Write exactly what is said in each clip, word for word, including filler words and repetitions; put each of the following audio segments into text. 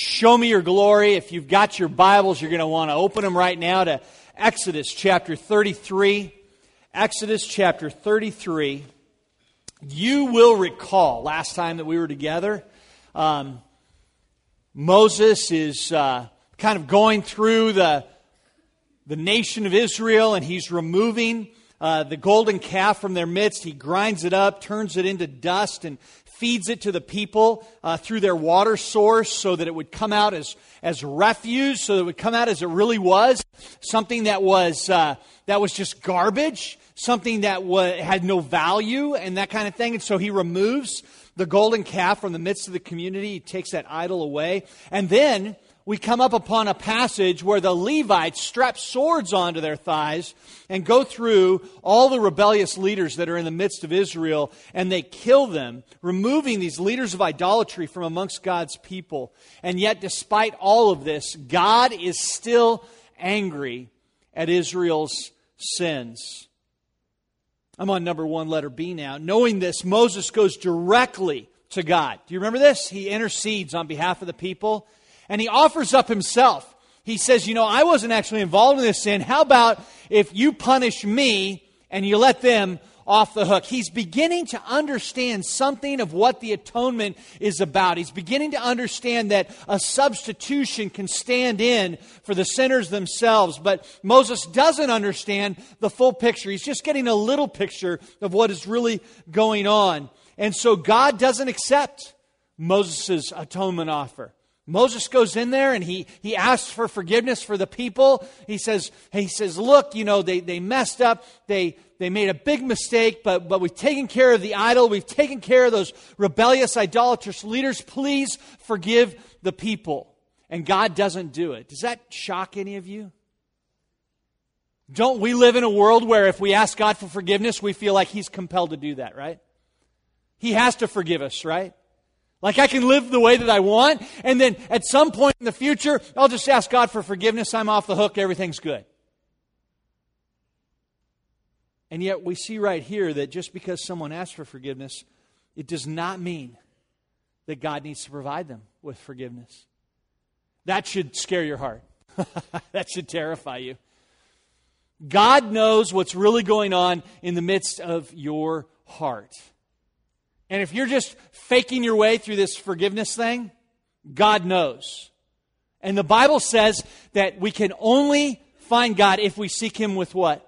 show me your glory. If you've got your Bibles, you're going to want to open them right now to Exodus chapter thirty-three. Exodus chapter thirty-three. You will recall last time that we were together, um, Moses is uh, kind of going through the, the nation of Israel, and he's removing uh, the golden calf from their midst. He grinds it up, turns it into dust, and feeds it to the people uh, through their water source so that it would come out as, as refuse, so that it would come out as it really was, something that was uh, that was just garbage, something that wa- had no value and that kind of thing. And so he removes the golden calf from the midst of the community. He takes that idol away. And then we come up upon a passage where the Levites strap swords onto their thighs and go through all the rebellious leaders that are in the midst of Israel, and they kill them, removing these leaders of idolatry from amongst God's people. And yet, despite all of this, God is still angry at Israel's sins. I'm on number one, letter B now. Knowing this, Moses goes directly to God. Do you remember this? He intercedes on behalf of the people. And he offers up himself. He says, you know, I wasn't actually involved in this sin. How about if you punish me and you let them off the hook? He's beginning to understand something of what the atonement is about. He's beginning to understand that a substitution can stand in for the sinners themselves. But Moses doesn't understand the full picture. He's just getting a little picture of what is really going on. And so God doesn't accept Moses' atonement offer. Moses goes in there and he, he asks for forgiveness for the people. He says, he says, look, you know, they, they messed up. They, they made a big mistake, but, but we've taken care of the idol. We've taken care of those rebellious, idolatrous leaders. Please forgive the people. And God doesn't do it. Does that shock any of you? Don't we live in a world where if we ask God for forgiveness, we feel like He's compelled to do that, right? He has to forgive us, right? Like I can live the way that I want, and then at some point in the future, I'll just ask God for forgiveness. I'm off the hook. Everything's good. And yet we see right here that just because someone asks for forgiveness, it does not mean that God needs to provide them with forgiveness. That should scare your heart. That should terrify you. God knows what's really going on in the midst of your heart. And if you're just faking your way through this forgiveness thing, God knows. And the Bible says that we can only find God if we seek Him with what?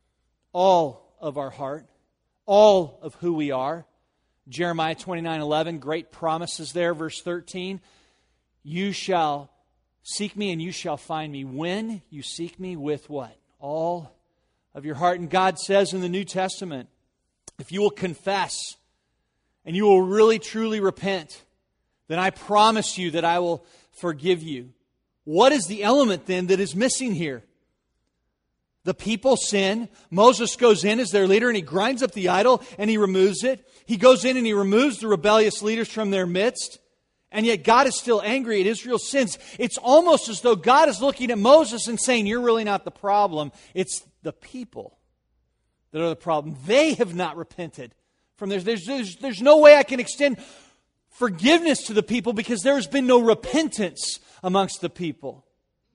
All of our heart. All of who we are. Jeremiah twenty-nine eleven, great promises there. Verse thirteen, you shall seek me and you shall find me when you seek me with what? All of your heart. And God says in the New Testament, if you will confess and you will really truly repent, then I promise you that I will forgive you. What is the element then that is missing here? The people sin. Moses goes in as their leader and he grinds up the idol and he removes it. He goes in and he removes the rebellious leaders from their midst. And yet God is still angry at Israel's sins. It's almost as though God is looking at Moses and saying, you're really not the problem. It's the people that are the problem. They have not repented. From there's, there's, there's, there's no way I can extend forgiveness to the people because there has been no repentance amongst the people.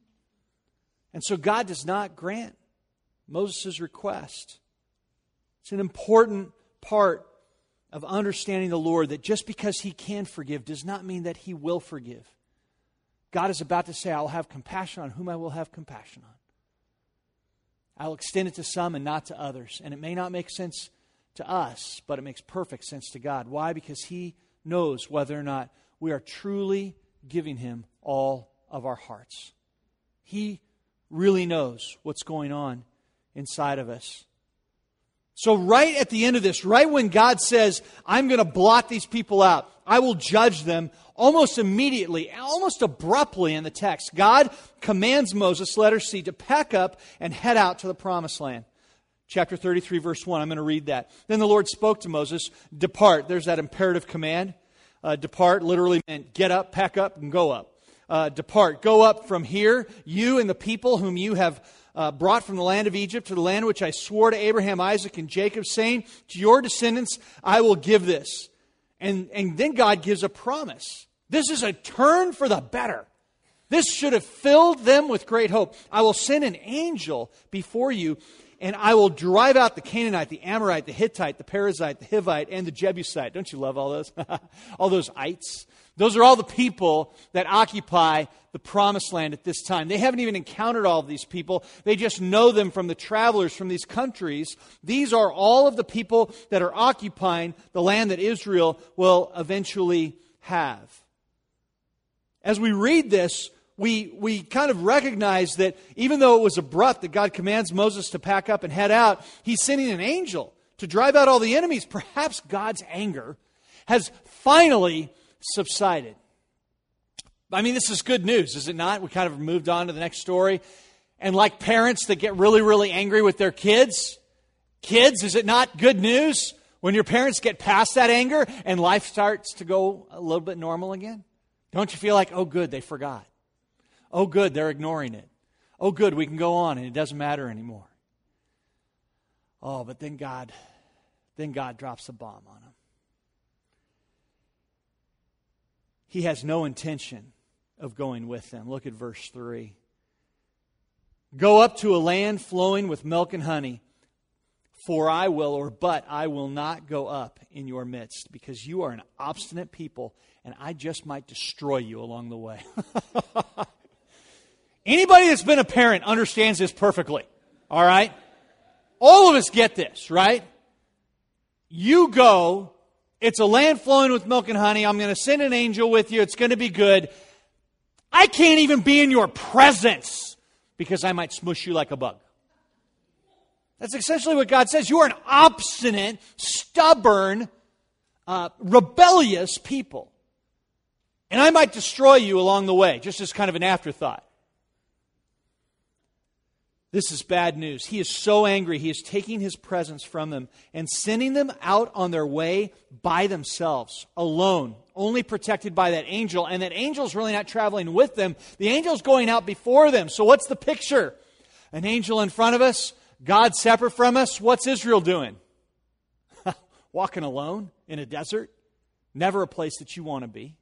And so God does not grant Moses' request. It's an important part of understanding the Lord that just because He can forgive does not mean that He will forgive. God is about to say, I'll have compassion on whom I will have compassion on. I'll extend it to some and not to others. And it may not make sense to us, but it makes perfect sense to God. Why? Because He knows whether or not we are truly giving Him all of our hearts. He really knows what's going on inside of us. So right at the end of this, right when God says, I'm going to blot these people out, I will judge them, almost immediately, almost abruptly in the text, God commands Moses, letter C, to pack up and head out to the promised land. Chapter thirty-three, verse one, I'm going to read that. Then the Lord spoke to Moses, depart. There's that imperative command. Uh, depart literally meant get up, pack up, and go up. Uh, depart, go up from here, you and the people whom you have uh, brought from the land of Egypt to the land which I swore to Abraham, Isaac, and Jacob, saying, to your descendants I will give this. And, and then God gives a promise. This is a turn for the better. This should have filled them with great hope. I will send an angel before you, and I will drive out the Canaanite, the Amorite, the Hittite, the Perizzite, the Hivite, and the Jebusite. Don't you love all those? All those ites. Those are all the people that occupy the promised land at this time. They haven't even encountered all of these people. They just know them from the travelers from these countries. These are all of the people that are occupying the land that Israel will eventually have. As we read this, we, we kind of recognize that even though it was abrupt that God commands Moses to pack up and head out, He's sending an angel to drive out all the enemies. Perhaps God's anger has finally subsided. I mean, this is good news, is it not? We kind of moved on to the next story. And like parents that get really, really angry with their kids, kids, is it not good news when your parents get past that anger and life starts to go a little bit normal again? Don't you feel like, oh, good, they forgot. Oh, good, they're ignoring it. Oh, good, we can go on and it doesn't matter anymore. Oh, but then God, then God drops a bomb on them. He has no intention of going with them. Look at verse three. Go up to a land flowing with milk and honey, for I will, or but I will not go up in your midst, because you are an obstinate people, and I just might destroy you along the way. Anybody that's been a parent understands this perfectly. All right? All of us get this, right? You go, it's a land flowing with milk and honey. I'm going to send an angel with you. It's going to be good. I can't even be in your presence because I might smush you like a bug. That's essentially what God says. You are an obstinate, stubborn, uh, rebellious people. And I might destroy you along the way, just as kind of an afterthought. This is bad news. He is so angry. He is taking His presence from them and sending them out on their way by themselves, alone, only protected by that angel. And that angel's really not traveling with them. The angel's going out before them. So what's the picture? An angel in front of us, God separate from us. What's Israel doing? Walking alone in a desert. Never a place that you want to be.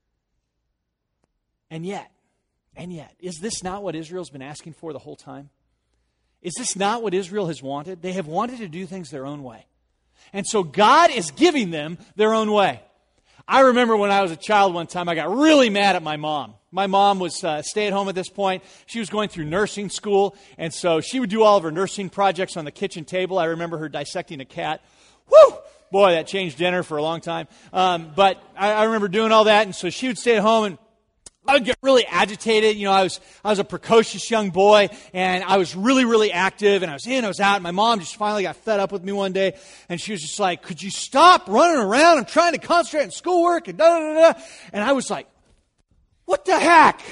And yet, and yet, is this not what Israel's been asking for the whole time? Is this not what Israel has wanted? They have wanted to do things their own way. And so God is giving them their own way. I remember when I was a child one time, I got really mad at my mom. My mom was uh, stay-at-home at this point. She was going through nursing school, and so she would do all of her nursing projects on the kitchen table. I remember her dissecting a cat. Whew! Boy, that changed dinner for a long time. Um, but I, I remember doing all that, and so she would stay at home, and I would get really agitated. You know, I was I was a precocious young boy, and I was really, really active, and I was in, I was out. And my mom just finally got fed up with me one day, and she was just like, could you stop running around? I'm trying to concentrate on schoolwork, and da da da da. And I was like, what the heck?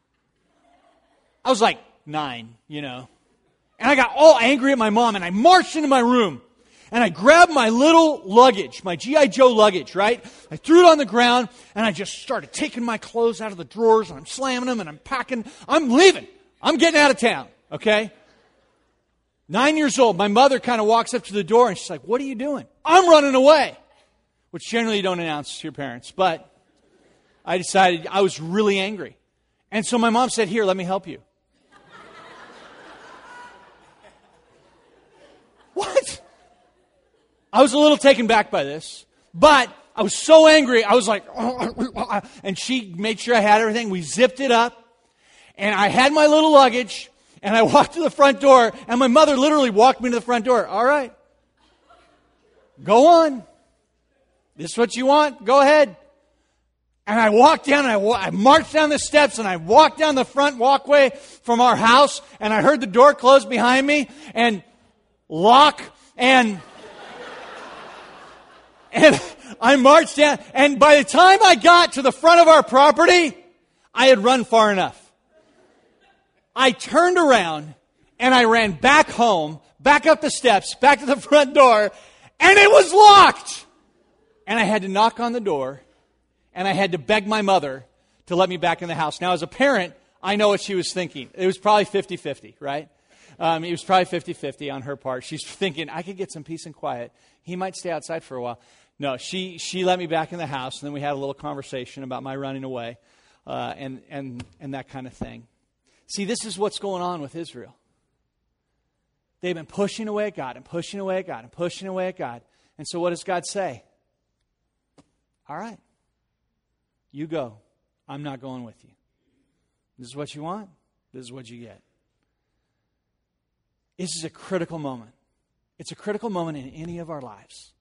I was like nine, you know. And I got all angry at my mom, and I marched into my room. And I grabbed my little luggage, my G I. Joe luggage, right? I threw it on the ground, and I just started taking my clothes out of the drawers, and I'm slamming them, and I'm packing. I'm leaving. I'm getting out of town, okay? Nine years old, my mother kind of walks up to the door, and she's like, what are you doing? I'm running away, which generally you don't announce to your parents. But I decided I was really angry. And so my mom said, here, let me help you. What? I was a little taken back by this, but I was so angry, I was like, and she made sure I had everything. We zipped it up, and I had my little luggage, and I walked to the front door, and my mother literally walked me to the front door. All right, go on. This is what you want? Go ahead. And I walked down, and I, wa- I marched down the steps, and I walked down the front walkway from our house, and I heard the door close behind me, and lock, and... And I marched down, and by the time I got to the front of our property, I had run far enough. I turned around, and I ran back home, back up the steps, back to the front door, and it was locked! And I had to knock on the door, and I had to beg my mother to let me back in the house. Now, as a parent, I know what she was thinking. It was probably fifty-fifty, right? Um, it was probably fifty-fifty on her part. She's thinking, I could get some peace and quiet. He might stay outside for a while. No, she she let me back in the house, and then we had a little conversation about my running away uh, and, and, and that kind of thing. See, this is what's going on with Israel. They've been pushing away at God and pushing away at God and pushing away at God. And so what does God say? All right, you go. I'm not going with you. This is what you want. This is what you get. This is a critical moment. It's a critical moment in any of our lives.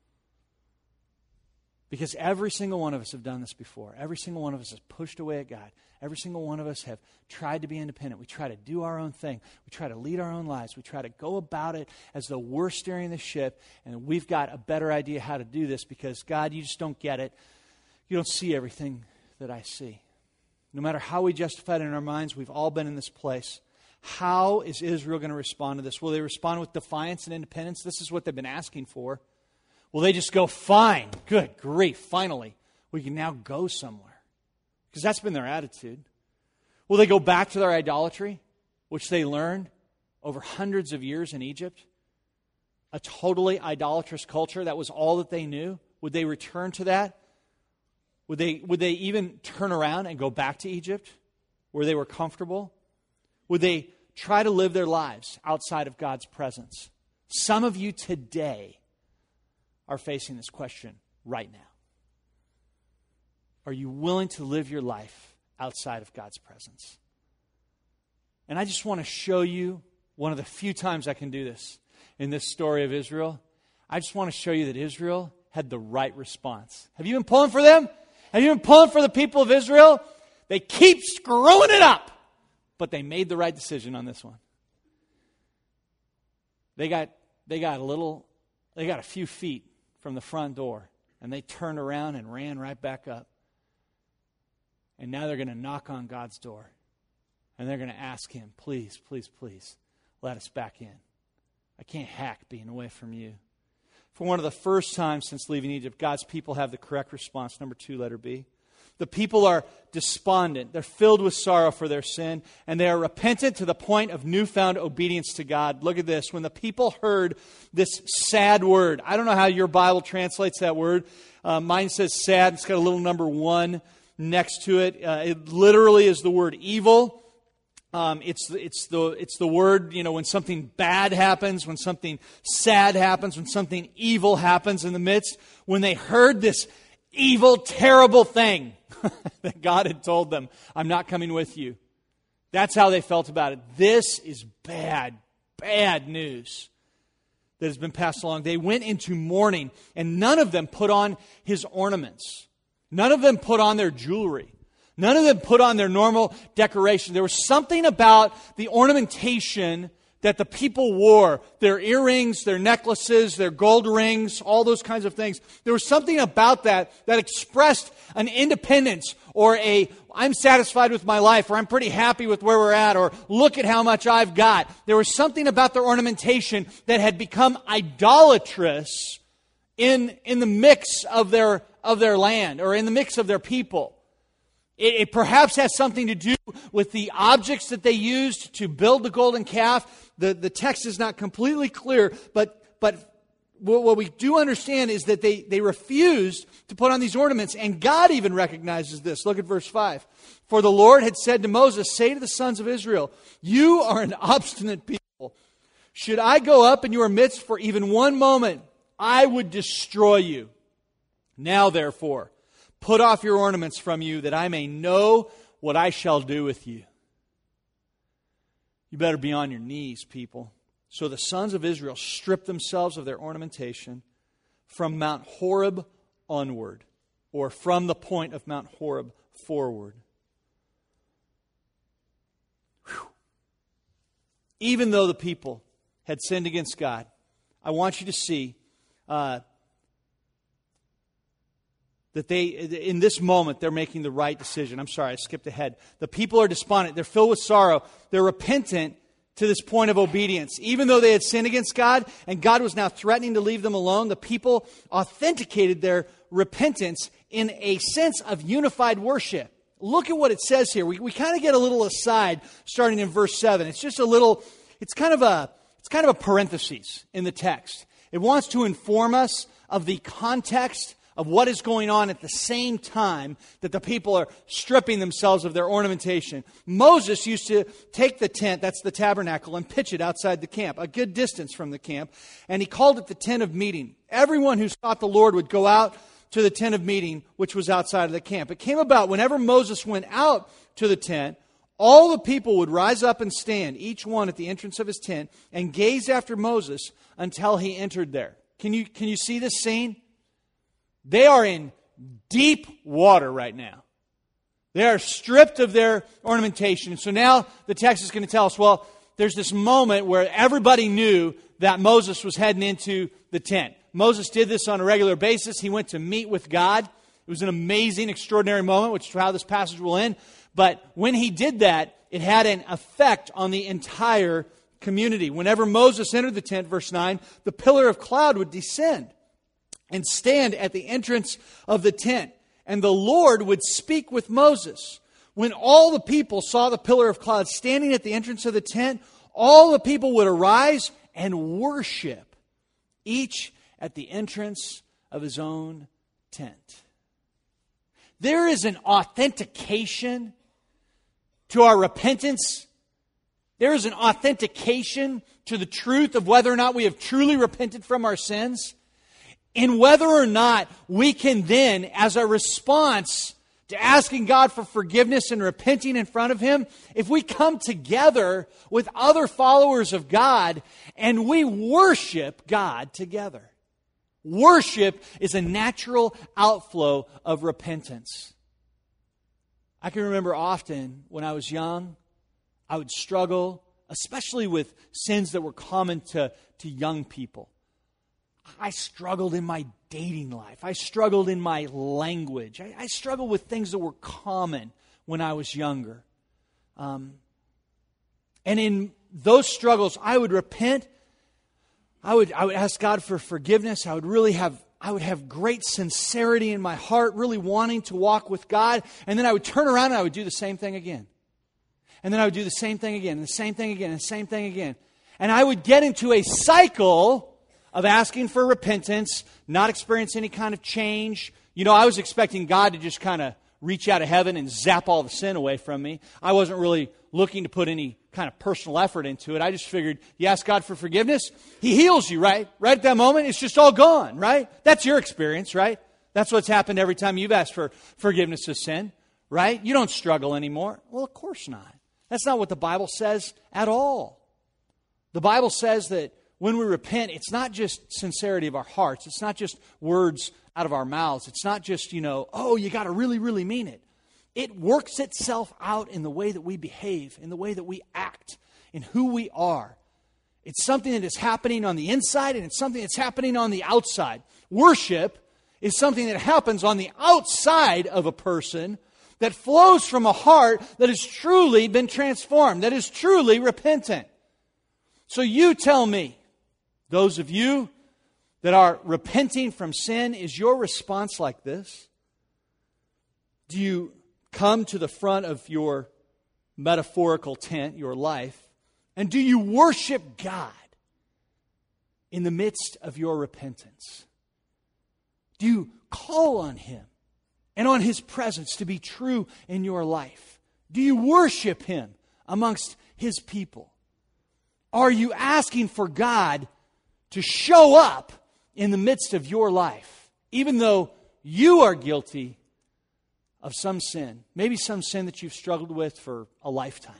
Because every single one of us have done this before. Every single one of us has pushed away at God. Every single one of us have tried to be independent. We try to do our own thing. We try to lead our own lives. We try to go about it as though we're steering the ship and we've got a better idea how to do this because, God, you just don't get it. You don't see everything that I see. No matter how we justify it in our minds, we've all been in this place. How is Israel going to respond to this? Will they respond with defiance and independence? This is what they've been asking for. Will they just go, fine, good grief, finally, we can now go somewhere? Because that's been their attitude. Will they go back to their idolatry, which they learned over hundreds of years in Egypt? A totally idolatrous culture, that was all that they knew. Would they return to that? Would they, would they even turn around and go back to Egypt, where they were comfortable? Would they try to live their lives outside of God's presence? Some of you today are facing this question right now. Are you willing to live your life outside of God's presence? And I just want to show you one of the few times I can do this in this story of Israel. I just want to show you that Israel had the right response. Have you been pulling for them? Have you been pulling for the people of Israel? They keep screwing it up, but they made the right decision on this one. They got they got a little, they got a few feet from the front door, and they turned around and ran right back up. And now they're going to knock on God's door, and they're going to ask Him, please, please, please, let us back in. I can't hack being away from you. For one of the first times since leaving Egypt, God's people have the correct response. Number two, letter B. The people are despondent. They're filled with sorrow for their sin, and they are repentant to the point of newfound obedience to God. Look at this. When the people heard this sad word, I don't know how your Bible translates that word. Uh, mine says sad. It's got a little number one next to it. Uh, it literally is the word evil. Um, it's it's the it's the word, you know, when something bad happens, when something sad happens, when something evil happens in the midst. When they heard this evil, terrible thing that God had told them, I'm not coming with you. That's how they felt about it. This is bad, bad news that has been passed along. They went into mourning, and none of them put on his ornaments. None of them put on their jewelry. None of them put on their normal decoration. There was something about the ornamentation that the people wore. Their earrings, their necklaces, their gold rings, all those kinds of things. There was something about that that expressed an independence or a, I'm satisfied with my life, or I'm pretty happy with where we're at, or look at how much I've got. There was something about their ornamentation that had become idolatrous in, in the mix of their, of their land, or in the mix of their people. It, it perhaps has something to do with the objects that they used to build the golden calf. The, the text is not completely clear, but, but what we do understand is that they, they refused to put on these ornaments, and God even recognizes this. Look at verse five. For the Lord had said to Moses, say to the sons of Israel, you are an obstinate people. Should I go up in your midst for even one moment, I would destroy you. Now, therefore, put off your ornaments from you, that I may know what I shall do with you. You better be on your knees, people. So the sons of Israel stripped themselves of their ornamentation from Mount Horeb onward, or from the point of Mount Horeb forward. Whew. Even though the people had sinned against God, I want you to see uh, that they, in this moment, they're making the right decision. I'm sorry, I skipped ahead. The people are despondent. They're filled with sorrow. They're repentant to this point of obedience. Even though they had sinned against God, and God was now threatening to leave them alone, the people authenticated their repentance in a sense of unified worship. Look at what it says here. We, we kind of get a little aside starting in verse seven. It's just a little, it's kind of a, it's kind of a parenthesis in the text. It wants to inform us of the context of what is going on at the same time that the people are stripping themselves of their ornamentation. Moses used to take the tent, that's the tabernacle, and pitch it outside the camp, a good distance from the camp, and he called it the tent of meeting. Everyone who sought the Lord would go out to the tent of meeting, which was outside of the camp. It came about whenever Moses went out to the tent, all the people would rise up and stand, each one at the entrance of his tent, and gaze after Moses until he entered there. Can you, can you see this scene? They are in deep water right now. They are stripped of their ornamentation. So now the text is going to tell us, well, there's this moment where everybody knew that Moses was heading into the tent. Moses did this on a regular basis. He went to meet with God. It was an amazing, extraordinary moment, which is how this passage will end. But when he did that, it had an effect on the entire community. Whenever Moses entered the tent, verse nine, the pillar of cloud would descend and stand at the entrance of the tent. And the Lord would speak with Moses. When all the people saw the pillar of cloud standing at the entrance of the tent, all the people would arise and worship, each at the entrance of his own tent. There is an authentication to our repentance. There is an authentication to the truth of whether or not we have truly repented from our sins, and whether or not we can then, as a response to asking God for forgiveness and repenting in front of Him, if we come together with other followers of God and we worship God together. Worship is a natural outflow of repentance. I can remember often when I was young, I would struggle, especially with sins that were common to, to young people. I struggled in my dating life. I struggled in my language. I, I struggled with things that were common when I was younger. Um, and in those struggles, I would repent. I would, I would ask God for forgiveness. I would really have, I would have great sincerity in my heart, really wanting to walk with God. And then I would turn around and I would do the same thing again. And then I would do the same thing again, and the same thing again, and the same thing again. And I would get into a cycle of asking for repentance, not experience any kind of change. You know, I was expecting God to just kind of reach out of heaven and zap all the sin away from me. I wasn't really looking to put any kind of personal effort into it. I just figured, you ask God for forgiveness, He heals you, right? Right at that moment, it's just all gone, right? That's your experience, right? That's what's happened every time you've asked for forgiveness of sin, right? You don't struggle anymore. Well, of course not. That's not what the Bible says at all. The Bible says that when we repent, it's not just sincerity of our hearts. It's not just words out of our mouths. It's not just, you know, oh, you got to really, really mean it. It works itself out in the way that we behave, in the way that we act, in who we are. It's something that is happening on the inside, and it's something that's happening on the outside. Worship is something that happens on the outside of a person that flows from a heart that has truly been transformed, that is truly repentant. So you tell me, those of you that are repenting from sin, is your response like this? Do you come to the front of your metaphorical tent, your life, and do you worship God in the midst of your repentance? Do you call on Him and on His presence to be true in your life? Do you worship Him amongst His people? Are you asking for God to show up in the midst of your life, even though you are guilty of some sin, maybe some sin that you've struggled with for a lifetime?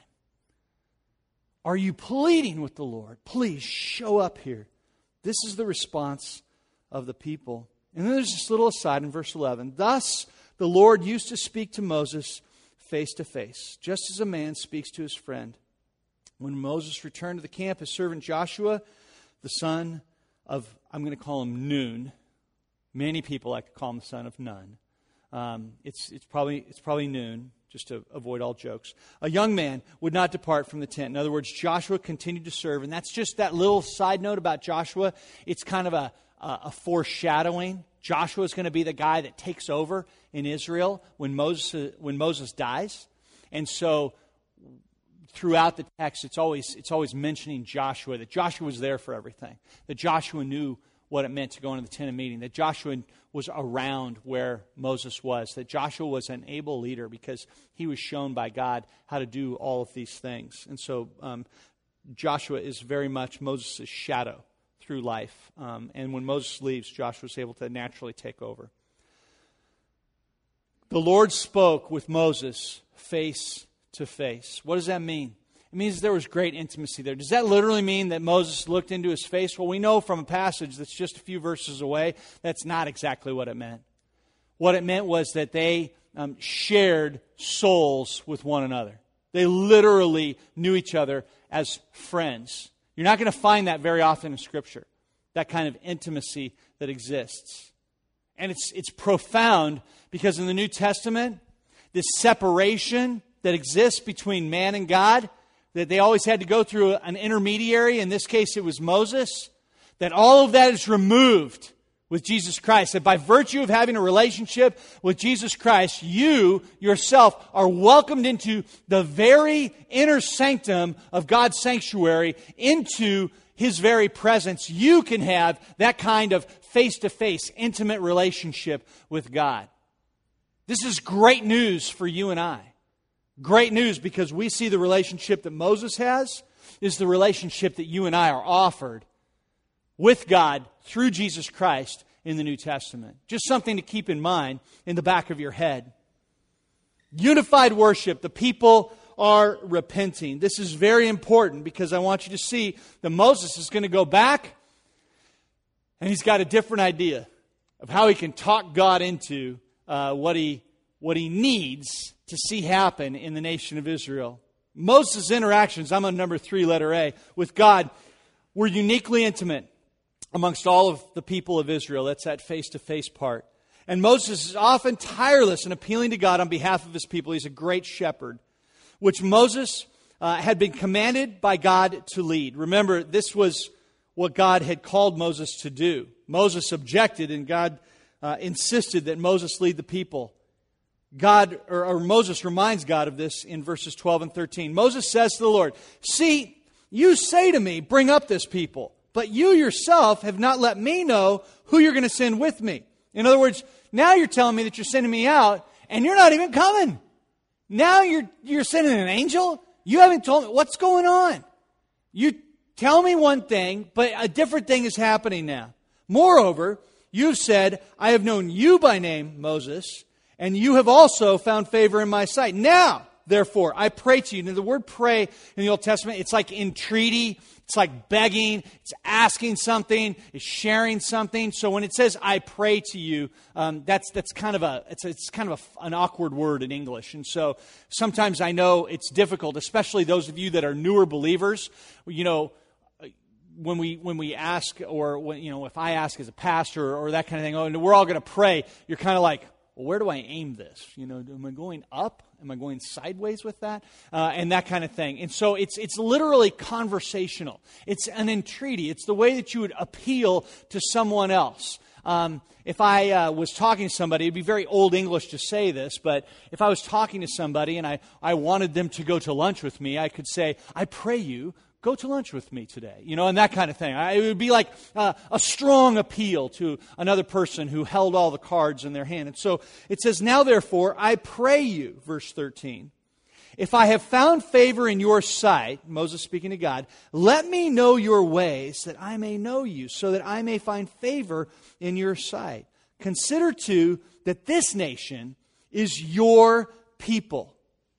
Are you pleading with the Lord, please show up here? This is the response of the people. And then there's this little aside in verse eleven. Thus the Lord used to speak to Moses face to face, just as a man speaks to his friend. When Moses returned to the camp, his servant Joshua, the son of, I'm going to call him Nun. Many people like to call him the son of Nun. Um, it's, it's, probably, it's probably Nun, just to avoid all jokes. A young man would not depart from the tent. In other words, Joshua continued to serve. And that's just that little side note about Joshua. It's kind of a, a, a foreshadowing. Joshua is going to be the guy that takes over in Israel when Moses, when Moses dies. And so throughout the text, it's always it's always mentioning Joshua, that Joshua was there for everything, that Joshua knew what it meant to go into the tent of meeting, that Joshua was around where Moses was, that Joshua was an able leader because he was shown by God how to do all of these things. And so um, Joshua is very much Moses' shadow through life. Um, and when Moses leaves, Joshua is able to naturally take over. The Lord spoke with Moses face to face. What does that mean? It means there was great intimacy there. Does that literally mean that Moses looked into his face? Well, we know from a passage that's just a few verses away, that's not exactly what it meant. What it meant was that they um, shared souls with one another. They literally knew each other as friends. You're not going to find that very often in Scripture, that kind of intimacy that exists. And it's it's profound because in the New Testament, this separation that exists between man and God, that they always had to go through an intermediary, in this case it was Moses, that all of that is removed with Jesus Christ. That by virtue of having a relationship with Jesus Christ, you yourself are welcomed into the very inner sanctum of God's sanctuary, into His very presence. You can have that kind of face-to-face, intimate relationship with God. This is great news for you and I. Great news because we see the relationship that Moses has is the relationship that you and I are offered with God through Jesus Christ in the New Testament. Just something to keep in mind in the back of your head. Unified worship. The people are repenting. This is very important because I want you to see that Moses is going to go back and he's got a different idea of how he can talk God into uh, what he what he needs to see happen in the nation of Israel. Moses' interactions, I'm on number three, letter A, with God were uniquely intimate amongst all of the people of Israel. That's that face-to-face part. And Moses is often tireless in appealing to God on behalf of his people. He's a great shepherd, which Moses uh, had been commanded by God to lead. Remember, this was what God had called Moses to do. Moses objected, and God uh, insisted that Moses lead the people. God, or, or Moses reminds God of this in verses twelve and thirteen. Moses says to the Lord, "See, you say to me, bring up this people, but you yourself have not let me know who you're going to send with me." In other words, now you're telling me that you're sending me out, and you're not even coming. Now you're you're sending an angel? You haven't told me. What's going on? You tell me one thing, but a different thing is happening now. Moreover, you've said, "I have known you by name, Moses, and you have also found favor in my sight. Now, therefore, I pray to you." Now, the word pray in the Old Testament, it's like entreaty, it's like begging, it's asking something, it's sharing something. So when it says "I pray to you," um, that's that's kind of a it's it's kind of a, an awkward word in English. And so sometimes I know it's difficult, especially those of you that are newer believers. You know, when we when we ask, or when, you know, if I ask as a pastor or that kind of thing, oh, and we're all going to pray, you're kind of like, well, where do I aim this? You know, am I going up? Am I going sideways with that? Uh, and that kind of thing. And so it's it's literally conversational. It's an entreaty. It's the way that you would appeal to someone else. Um, if I uh, was talking to somebody, it'd be very old English to say this, but if I was talking to somebody and I, I wanted them to go to lunch with me, I could say, "I pray you, go to lunch with me today," you know, and that kind of thing. It would be like uh, a strong appeal to another person who held all the cards in their hand. And so it says, "Now therefore, I pray you," verse thirteen, "if I have found favor in your sight," Moses speaking to God, "let me know your ways that I may know you, so that I may find favor in your sight. Consider too that this nation is your people."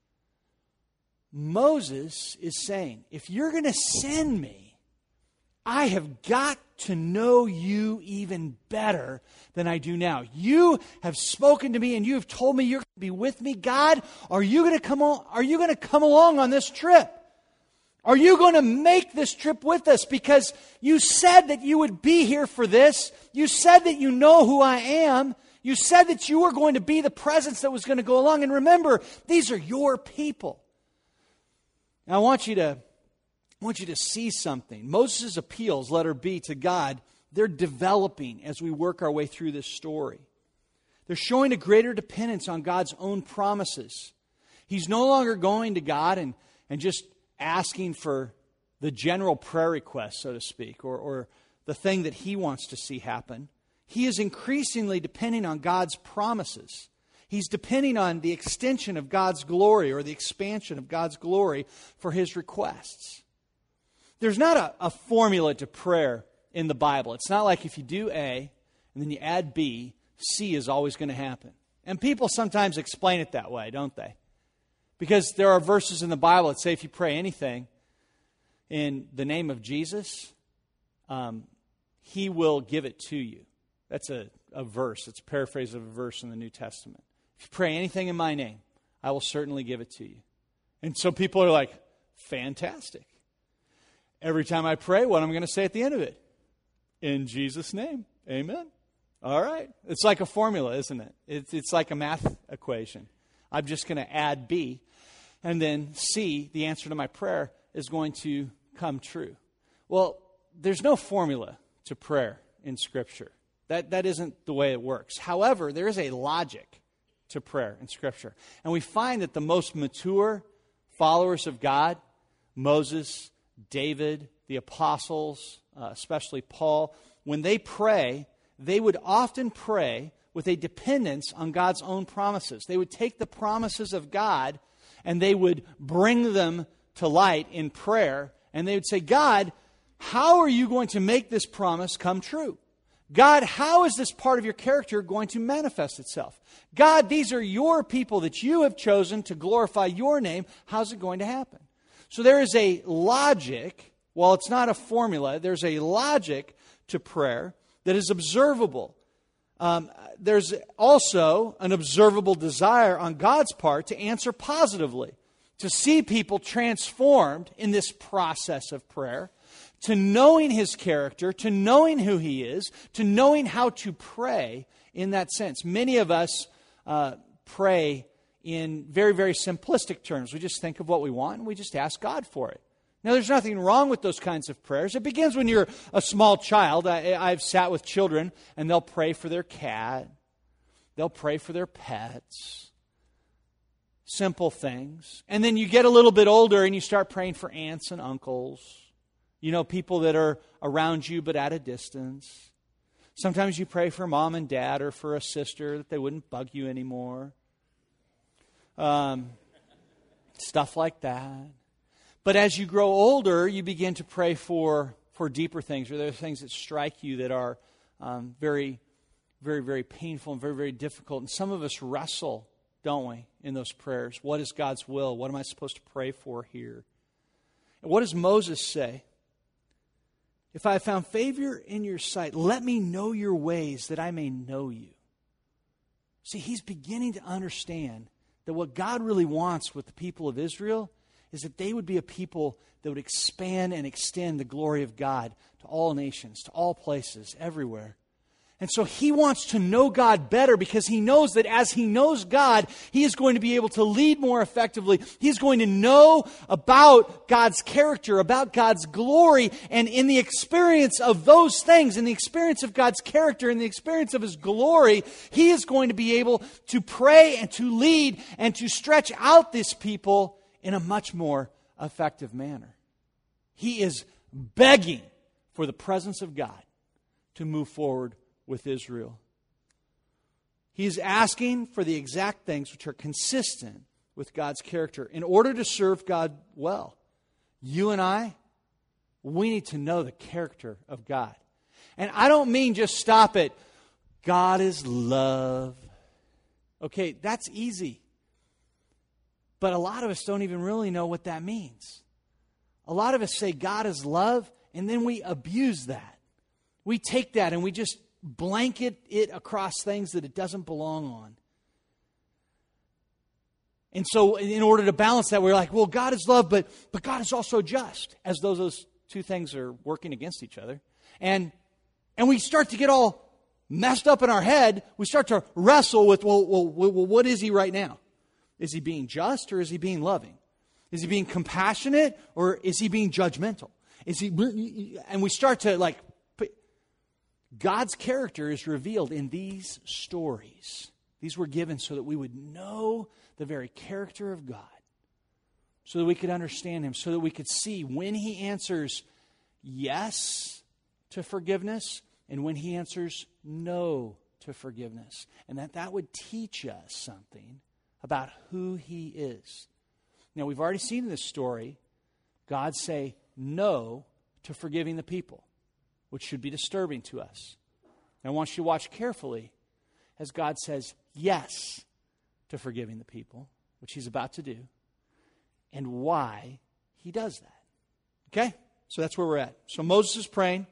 Moses is saying, if you're going to send me, I have got to know you even better than I do now. You have spoken to me and you have told me you're going to be with me. God, are you going to come on, are you going to come along on this trip? Are you going to make this trip with us? Because you said that you would be here for this. You said that you know who I am. You said that you were going to be the presence that was going to go along. And remember, these are your people. Now, I want you to, I want you to see something. Moses' appeals, letter B, to God, they're developing as we work our way through this story. They're showing a greater dependence on God's own promises. He's no longer going to God and, and just asking for the general prayer request, so to speak, or, or the thing that he wants to see happen, he is increasingly depending on God's promises. He's depending on the extension of God's glory or the expansion of God's glory for his requests. There's not a, a formula to prayer in the Bible. It's not like if you do A and then you add B, C is always going to happen. And people sometimes explain it that way, don't they? Because there are verses in the Bible that say if you pray anything in the name of Jesus, um, he will give it to you. That's a, a verse. It's a paraphrase of a verse in the New Testament. If you pray anything in my name, I will certainly give it to you. And so people are like, fantastic. Every time I pray, what am I going to say at the end of it? In Jesus' name, amen. All right. It's like a formula, isn't it? It's, it's like a math equation. I'm just going to add B, and then C, the answer to my prayer, is going to come true. Well, there's no formula to prayer in Scripture. That, that isn't the way it works. However, there is a logic to prayer in Scripture. And we find that the most mature followers of God, Moses, David, the apostles, uh, especially Paul, when they pray, they would often pray with a dependence on God's own promises. They would take the promises of God and they would bring them to light in prayer. And they would say, God, how are you going to make this promise come true? God, how is this part of your character going to manifest itself? God, these are your people that you have chosen to glorify your name. How's it going to happen? So there is a logic, while it's not a formula, there's a logic to prayer that is observable. Um, there's also an observable desire on God's part to answer positively, to see people transformed in this process of prayer, to knowing his character, to knowing who he is, to knowing how to pray in that sense. Many of us uh, pray in very, very simplistic terms. We just think of what we want and we just ask God for it. Now, there's nothing wrong with those kinds of prayers. It begins when you're a small child. I, I've sat with children, and they'll pray for their cat. They'll pray for their pets. Simple things. And then you get a little bit older, and you start praying for aunts and uncles. You know, people that are around you but at a distance. Sometimes you pray for mom and dad or for a sister that they wouldn't bug you anymore. Um, stuff like that. But as you grow older, you begin to pray for, for deeper things, or there are things that strike you that are um, very, very, very painful and very, very difficult. And some of us wrestle, don't we, in those prayers. What is God's will? What am I supposed to pray for here? And what does Moses say? If I have found favor in your sight, let me know your ways that I may know you. See, he's beginning to understand that what God really wants with the people of Israel is that they would be a people that would expand and extend the glory of God to all nations, to all places, everywhere. And so he wants to know God better because he knows that as he knows God, he is going to be able to lead more effectively. He's going to know about God's character, about God's glory. And in the experience of those things, in the experience of God's character, in the experience of his glory, he is going to be able to pray and to lead and to stretch out this people in a much more effective manner. He is begging for the presence of God to move forward with Israel. He is asking for the exact things which are consistent with God's character in order to serve God well. You and I, we need to know the character of God. And I don't mean just stop at God is love. Okay, that's easy. But a lot of us don't even really know what that means. A lot of us say God is love, and then we abuse that. We take that and we just blanket it across things that it doesn't belong on. And so in order to balance that, we're like, well, God is love, but, but God is also just, as though those two things are working against each other. And, and we start to get all messed up in our head. We start to wrestle with, well, well, well what is he right now? Is he being just or is he being loving? Is he being compassionate or is he being judgmental? Is he? And we start to like, God's character is revealed in these stories. These were given so that we would know the very character of God, so that we could understand him, so that we could see when he answers yes to forgiveness and when he answers no to forgiveness. And that that would teach us something about who he is. Now, we've already seen in this story God say no to forgiving the people, which should be disturbing to us. And I want you to watch carefully as God says yes to forgiving the people, which he's about to do, and why he does that. Okay? So that's where we're at. So Moses is praying,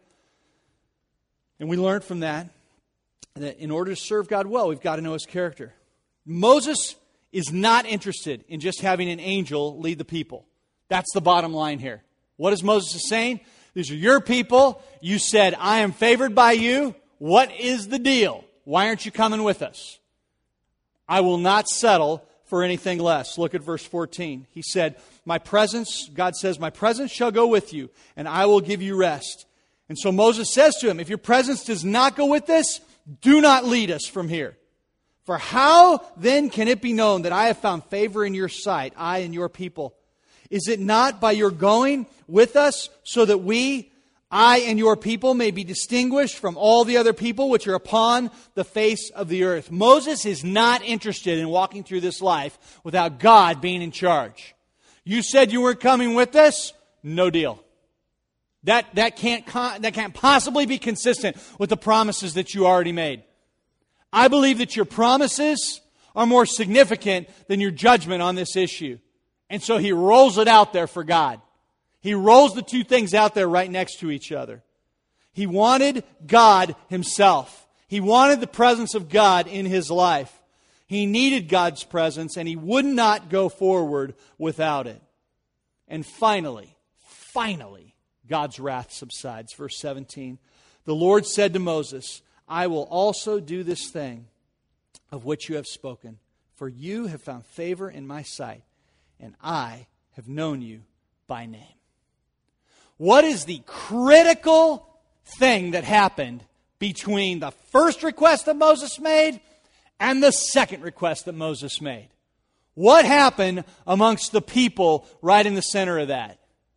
and we learned from that that in order to serve God well, we've got to know his character. Moses is not interested in just having an angel lead the people. That's the bottom line here. What is Moses saying? These are your people. You said, I am favored by you. What is the deal? Why aren't you coming with us? I will not settle for anything less. Look at verse fourteen. He said, my presence, God says, my presence shall go with you, and I will give you rest. And so Moses says to him, if your presence does not go with us, do not lead us from here. For how then can it be known that I have found favor in your sight, I and your people? Is it not by your going with us so that we, I and your people, may be distinguished from all the other people which are upon the face of the earth? Moses is not interested in walking through this life without God being in charge. You said you weren't coming with us? No deal. That, that, can't, that can't possibly be consistent with the promises that you already made. I believe that your promises are more significant than your judgment on this issue. And so he rolls it out there for God. He rolls the two things out there right next to each other. He wanted God himself. He wanted the presence of God in his life. He needed God's presence, and he would not go forward without it. And finally, finally, God's wrath subsides. Verse seventeen, the Lord said to Moses, I will also do this thing of which you have spoken, for you have found favor in my sight, and I have known you by name. What is the critical thing that happened between the first request that Moses made and the second request that Moses made? What happened amongst the people right in the center of that?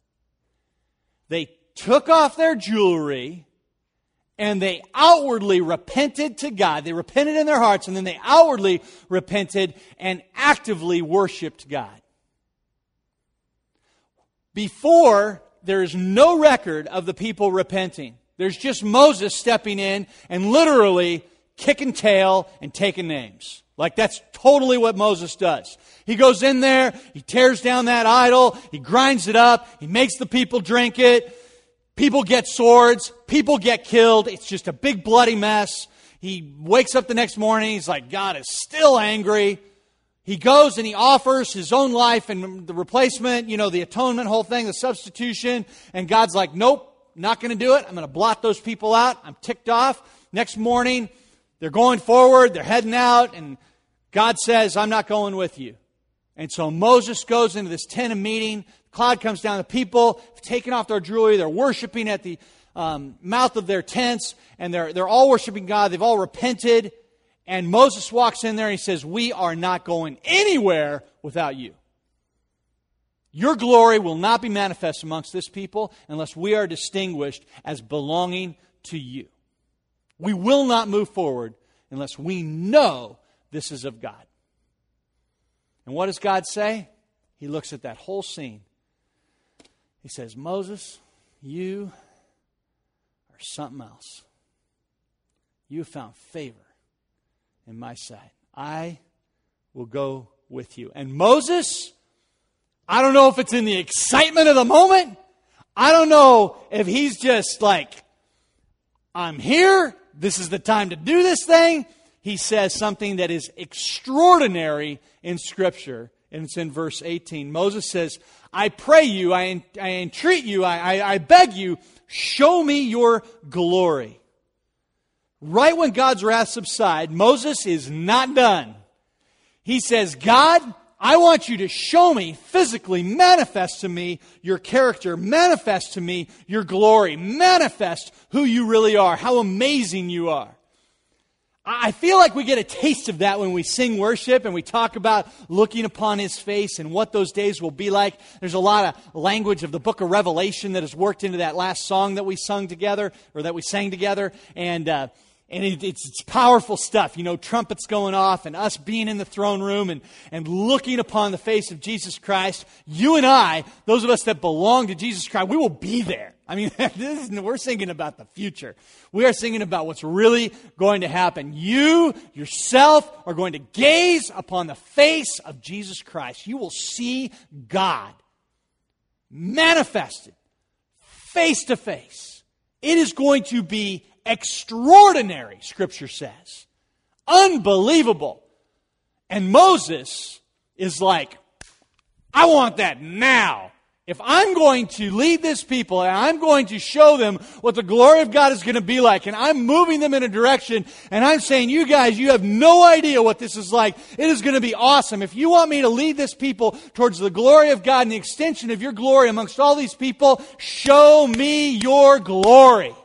They took off their jewelry and they outwardly repented to God. They repented in their hearts, and then they outwardly repented and actively worshiped God. Before, there is no record of the people repenting. There's just Moses stepping in and literally kicking tail and taking names. Like, that's totally what Moses does. He goes in there, he tears down that idol, he grinds it up, he makes the people drink it. People get swords, people get killed. It's just a big bloody mess. He wakes up the next morning, he's like, God is still angry. He goes and he offers his own life and the replacement, you know, the atonement whole thing, the substitution. And God's like, nope, not going to do it. I'm going to blot those people out. I'm ticked off. Next morning, they're going forward, they're heading out, and God says, I'm not going with you. And so Moses goes into this tent of meeting. Cloud comes down. The people have taken off their jewelry. They're worshiping at the um, mouth of their tents. And they're, they're all worshiping God. They've all repented. And Moses walks in there and he says, we are not going anywhere without you. Your glory will not be manifest amongst this people unless we are distinguished as belonging to you. We will not move forward unless we know this is of God. And what does God say? He looks at that whole scene. He says, Moses, you are something else. You have found favor in my sight. I will go with you. And Moses, I don't know if it's in the excitement of the moment. I don't know if he's just like, I'm here. This is the time to do this thing. He says something that is extraordinary in Scripture. And it's in verse eighteen. Moses says, I pray you, I, I entreat you, I, I, I beg you, show me your glory. Right when God's wrath subsides, Moses is not done. He says, God, I want you to show me, physically manifest to me your character, manifest to me your glory, manifest who you really are, how amazing you are. I feel like we get a taste of that when we sing worship and we talk about looking upon His face and what those days will be like. There's a lot of language of the book of Revelation that is worked into that last song that we sung together, or that we sang together. And uh, and it, it's, it's powerful stuff. You know, trumpets going off and us being in the throne room and, and looking upon the face of Jesus Christ. You and I, those of us that belong to Jesus Christ, we will be there. I mean, this is, we're singing about the future. We are singing about what's really going to happen. You, yourself, are going to gaze upon the face of Jesus Christ. You will see God manifested face to face. It is going to be extraordinary, Scripture says. Unbelievable. And Moses is like, I want that now. If I'm going to lead this people and I'm going to show them what the glory of God is going to be like, and I'm moving them in a direction, and I'm saying, you guys, you have no idea what this is like. It is going to be awesome. If you want me to lead this people towards the glory of God and the extension of your glory amongst all these people, show me your glory.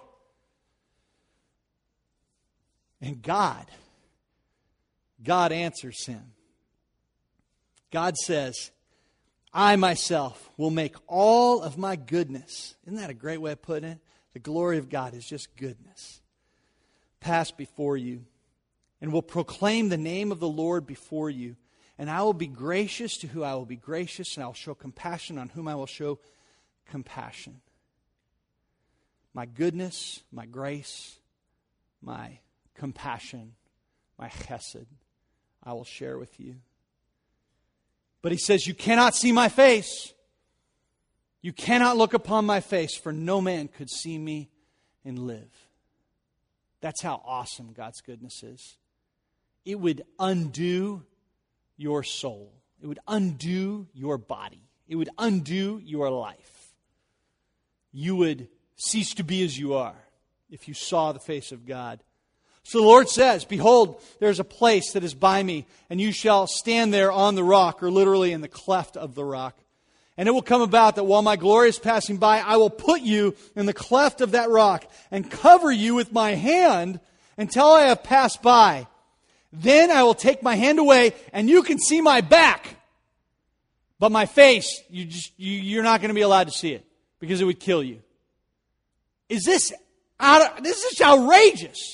And God, God answers him. God says, I myself will make all of my goodness. Isn't that a great way of putting it? The glory of God is just goodness. Pass before you, and will proclaim the name of the Lord before you. And I will be gracious to who I will be gracious, and I will show compassion on whom I will show compassion. My goodness, my grace, my compassion, my chesed, I will share with you. But he says, you cannot see my face. You cannot look upon my face, for no man could see me and live. That's how awesome God's goodness is. It would undo your soul. It would undo your body. It would undo your life. You would cease to be as you are if you saw the face of God. So the Lord says, behold, there is a place that is by me, and you shall stand there on the rock, or literally in the cleft of the rock. And it will come about that while my glory is passing by, I will put you in the cleft of that rock and cover you with my hand until I have passed by. Then I will take my hand away, and you can see my back. But my face, you just, you, you're not going to be allowed to see it, because it would kill you. Is this out of, this is outrageous.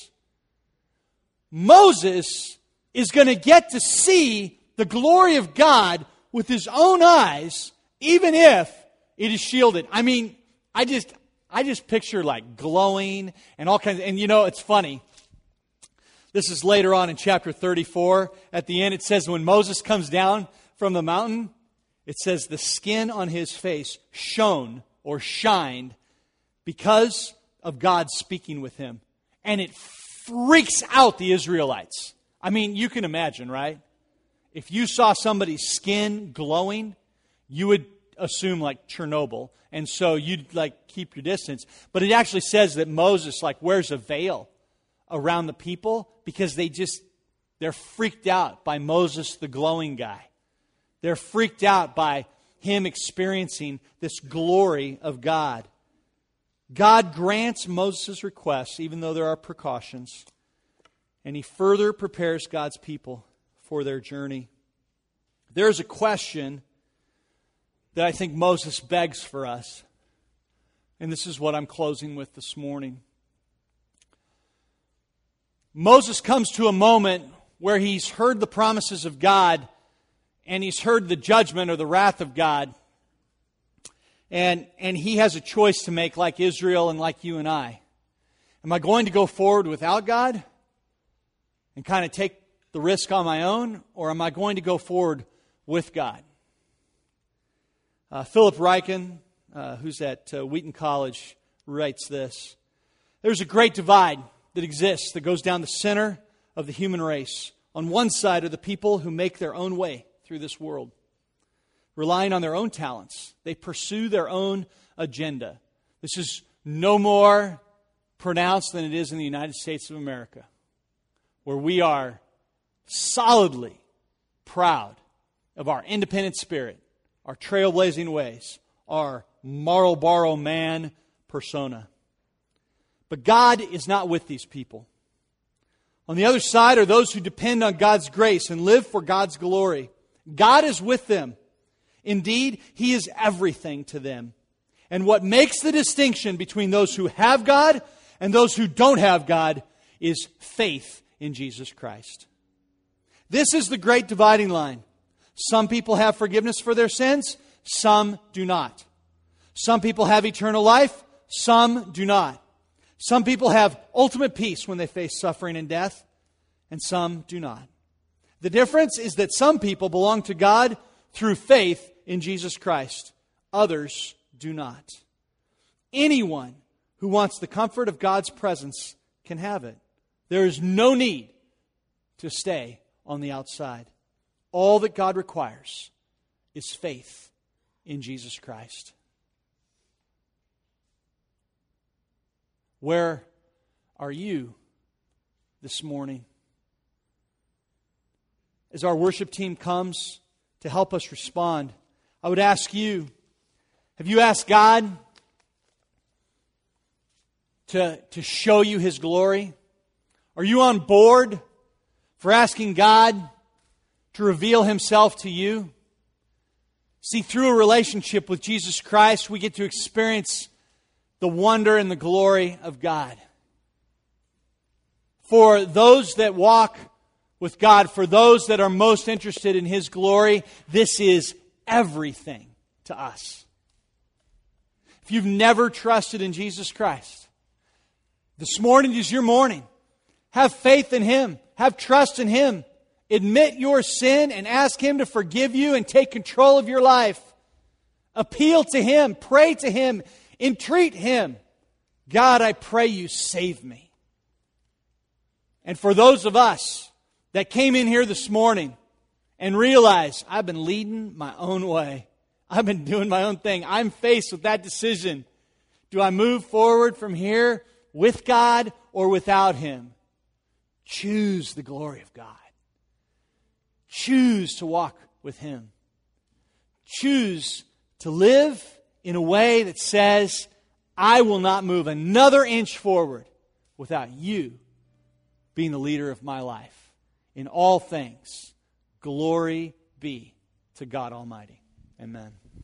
Moses is going to get to see the glory of God with his own eyes, even if it is shielded. I mean, I just I just picture like glowing and all kinds of, and you know, it's funny. This is later on in chapter thirty-four. At the end, it says when Moses comes down from the mountain, it says the skin on his face shone or shined because of God speaking with him. And it freaks out the Israelites. I mean, you can imagine, right? If you saw somebody's skin glowing, you would assume like Chernobyl. And so you'd like keep your distance. But it actually says that Moses like wears a veil around the people because they just, they're freaked out by Moses, the glowing guy. They're freaked out by him experiencing this glory of God. God grants Moses' request, even though there are precautions, and he further prepares God's people for their journey. There's a question that I think Moses begs for us, and this is what I'm closing with this morning. Moses comes to a moment where he's heard the promises of God, and he's heard the judgment or the wrath of God. And and he has a choice to make, like Israel and like you and I. Am I going to go forward without God and kind of take the risk on my own? Or am I going to go forward with God? Uh, Philip Ryken, uh, who's at uh, Wheaton College, writes this. There's a great divide that exists that goes down the center of the human race. On one side are the people who make their own way through this world, relying on their own talents. They pursue their own agenda. This is no more pronounced than it is in the United States of America, where we are solidly proud of our independent spirit, our trailblazing ways, our Marlboro man persona. But God is not with these people. On the other side are those who depend on God's grace and live for God's glory. God is with them. Indeed, He is everything to them. And what makes the distinction between those who have God and those who don't have God is faith in Jesus Christ. This is the great dividing line. Some people have forgiveness for their sins, some do not. Some people have eternal life, some do not. Some people have ultimate peace when they face suffering and death, and some do not. The difference is that some people belong to God through faith in Jesus Christ. Others do not. Anyone who wants the comfort of God's presence can have it. There is no need to stay on the outside. All that God requires is faith in Jesus Christ. Where are you this morning? As our worship team comes to help us respond, I would ask you, have you asked God to, to show you His glory? Are you on board for asking God to reveal Himself to you? See, through a relationship with Jesus Christ, we get to experience the wonder and the glory of God. For those that walk with God, for those that are most interested in His glory, this is everything to us. If you've never trusted in Jesus Christ, this morning is your morning. Have faith in Him. Have trust in Him. Admit your sin and ask Him to forgive you and take control of your life. Appeal to Him. Pray to Him. Entreat Him. God, I pray You save me. And for those of us that came in here this morning and realized I've been leading my own way, I've been doing my own thing, I'm faced with that decision. Do I move forward from here with God or without Him? Choose the glory of God. Choose to walk with Him. Choose to live in a way that says, I will not move another inch forward without You being the leader of my life. In all things, glory be to God Almighty. Amen.